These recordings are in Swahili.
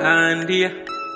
Andia.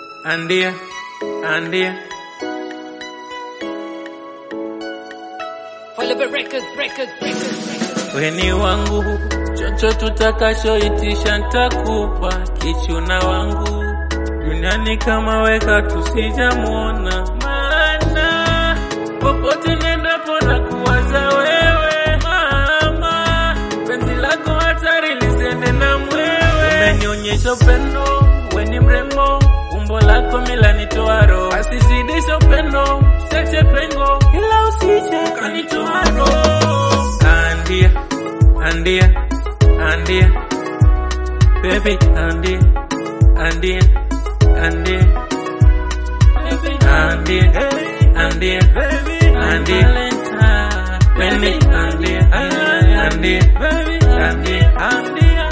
Weni wangu, chocho tutakashoitisha ntakupa. Kichuna wangu, duniani kama weka tusijamuona. Maana, popote nendapo na kuwaza wewe. Mama, penzi lako hatari lisende na mwewe. Umenionyesha upendo, weni mrembo. Umbo lako milanitoa roho. Asizidisha upendo, seche pengo. Ila usije kanitoa roho. Andia, baby, Andia, baby, Andia, baby, Andia.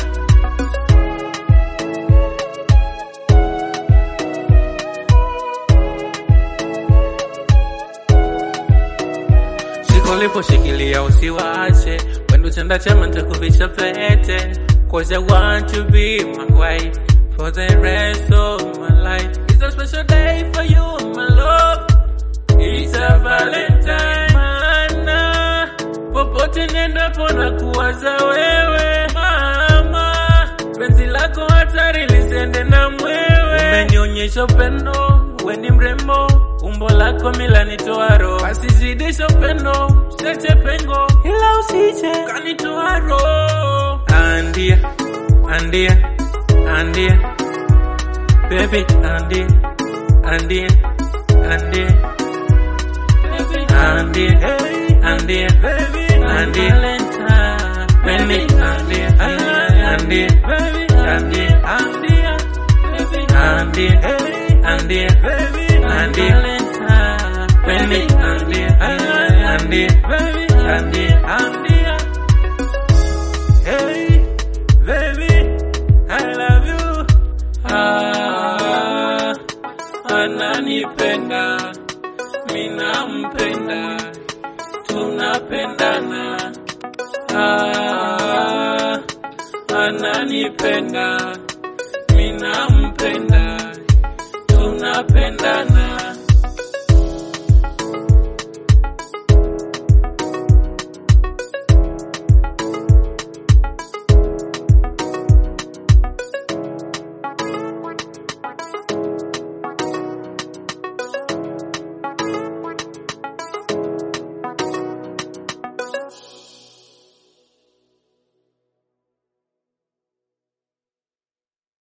Shikolipo shikilia usiwache. Wendo chanda chema nitakuvisha pete. Cause I want to be my wife for the rest of my life. It's a special day for you, my love. It's a Valentine. Mana, popote nendapo na kuwaza wewe. Mama, penzi lako hatari lisende na mwewe. Umenionyesha upendo, weni mrembo. Umbo lako milanitoa roho. Asizidisha upendo, seche pengo. Ila usije kanitoa roho. Andia, baby, Andia, baby, Andia, baby, Andia. Hey, baby, I love you. Ananipenda, minampenda, tunapendana. Ananipenda.